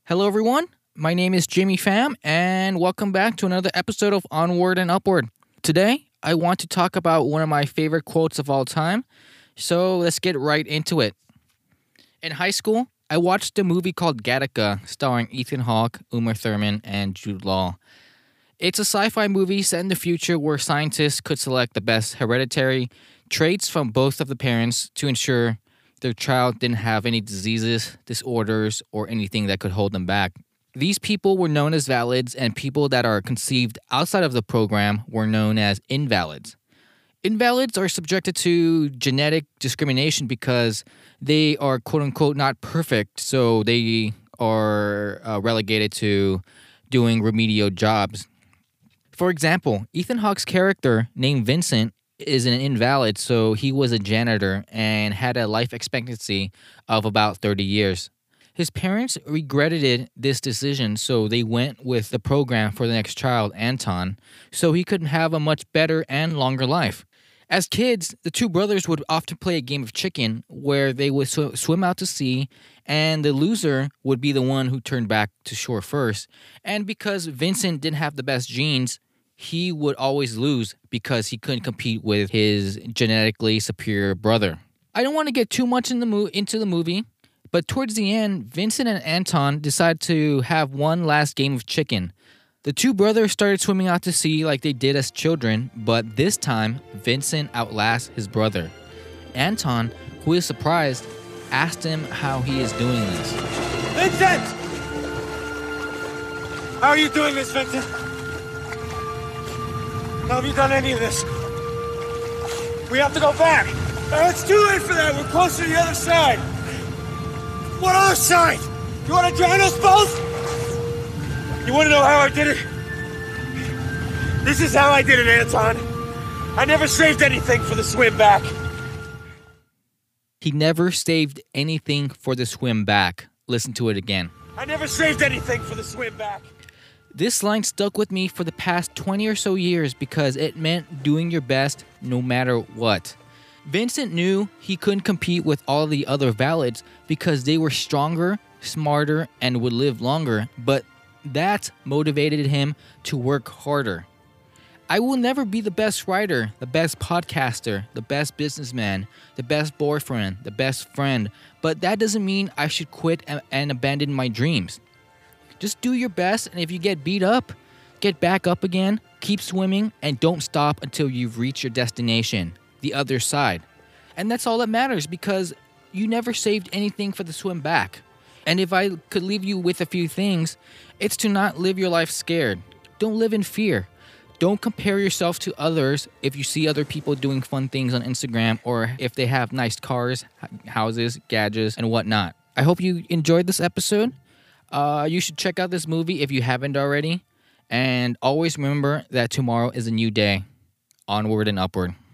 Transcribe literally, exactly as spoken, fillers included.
Hello, everyone. My name is Jimmy Pham, and welcome back to another episode of Onward and Upward. Today, I want to talk about one of my favorite quotes of all time, so let's get right into it. In high school, I watched a movie called Gattaca, starring Ethan Hawke, Uma Thurman, and Jude Law. It's a sci-fi movie set in the future where scientists could select the best hereditary traits from both of the parents to ensure their child didn't have any diseases, disorders, or anything that could hold them back. These people were known as valids, and people that are conceived outside of the program were known as invalids. Invalids are subjected to genetic discrimination because they are quote-unquote not perfect, so they are uh, relegated to doing remedial jobs. For example, Ethan Hawke's character, named Vincent, is an invalid, so he was a janitor and had a life expectancy of about thirty years. His parents regretted this decision, so they went with the program for the next child, Anton, so he could have a much better and longer life. As kids, the two brothers would often play a game of chicken where they would sw- swim out to sea, and the loser would be the one who turned back to shore first. And because Vincent didn't have the best genes, he would always lose because he couldn't compete with his genetically superior brother. I don't want to get too much in the mo- into the movie, but towards the end, Vincent and Anton decide to have one last game of chicken. The two brothers started swimming out to sea like they did as children, but this time, Vincent outlasts his brother. Anton, who is surprised, asked him how he is doing this. Vincent! How are you doing this, Vincent? How have you done any of this? We have to go back. Uh, it's too late for that. We're close to the other side. What other side? You want to drown us both? You want to know how I did it? This is how I did it, Anton. I never saved anything for the swim back. He never saved anything for the swim back. Listen to it again. I never saved anything for the swim back. This line stuck with me for the past twenty or so years because it meant doing your best no matter what. Vincent knew he couldn't compete with all the other valids because they were stronger, smarter, and would live longer, but that motivated him to work harder. I will never be the best writer, the best podcaster, the best businessman, the best boyfriend, the best friend, but that doesn't mean I should quit and, and abandon my dreams. Just do your best, and if you get beat up, get back up again, keep swimming, and don't stop until you've reached your destination, the other side. And that's all that matters because you never saved anything for the swim back. And if I could leave you with a few things, it's to not live your life scared. Don't live in fear. Don't compare yourself to others if you see other people doing fun things on Instagram or if they have nice cars, houses, gadgets, and whatnot. I hope you enjoyed this episode. Uh, you should check out this movie if you haven't already. And always remember that tomorrow is a new day. Onward and upward.